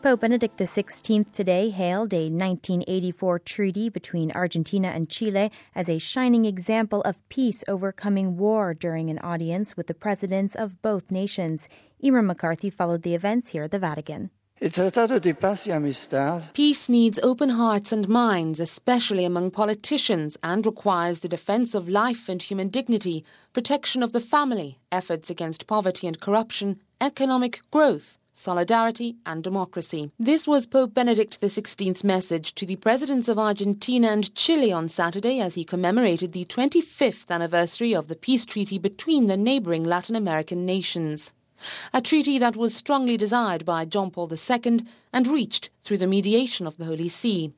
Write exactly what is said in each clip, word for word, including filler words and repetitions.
Pope Benedict the sixteenth today hailed a nineteen eighty-four treaty between Argentina and Chile as a shining example of peace overcoming war during an audience with the presidents of both nations. Emer McCarthy followed the events here at the Vatican. Peace needs open hearts and minds, especially among politicians, and requires the defense of life and human dignity, protection of the family, efforts against poverty and corruption, economic growth, solidarity and democracy. This was Pope Benedict the sixteenth's message to the presidents of Argentina and Chile on Saturday as he commemorated the twenty-fifth anniversary of the peace treaty between the neighbouring Latin American nations. A treaty that was strongly desired by John Paul the Second and reached through the mediation of the Holy See.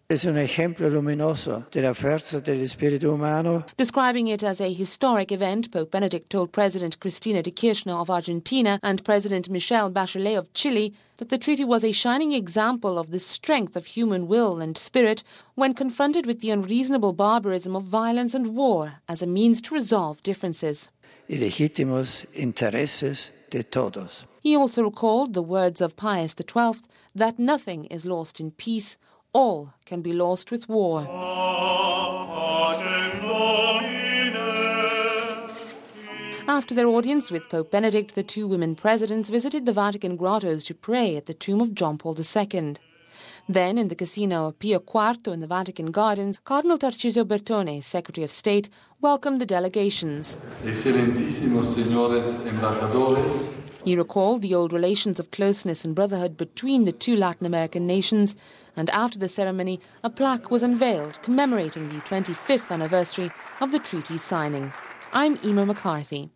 Describing it as a historic event, Pope Benedict told President Cristina de Kirchner of Argentina and President Michelle Bachelet of Chile that the treaty was a shining example of the strength of human will and spirit when confronted with the unreasonable barbarism of violence and war as a means to resolve differences. He also recalled the words of Pius the twelfth that nothing is lost in peace, all can be lost with war. After their audience with Pope Benedict, the two women presidents visited the Vatican grottos to pray at the tomb of John Paul the Second. Then, in the Casino of Pio Quarto in the Vatican Gardens, Cardinal Tarcisio Bertone, Secretary of State, welcomed the delegations. He recalled the old relations of closeness and brotherhood between the two Latin American nations, and after the ceremony, a plaque was unveiled commemorating the twenty-fifth anniversary of the treaty's signing. I'm Emer McCarthy.